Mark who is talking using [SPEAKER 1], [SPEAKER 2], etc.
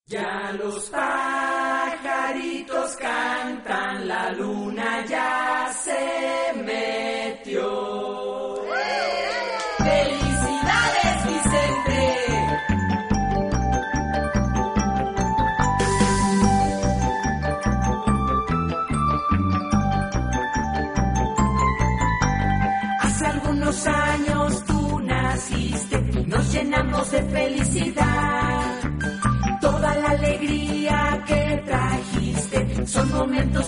[SPEAKER 1] Ya los pajaritos cantan, la luna ya se metió. ¡Felicidades, Vicente! Hace algunos años tú naciste, nos llenamos de felicidad. Toda la alegría que trajiste son momentos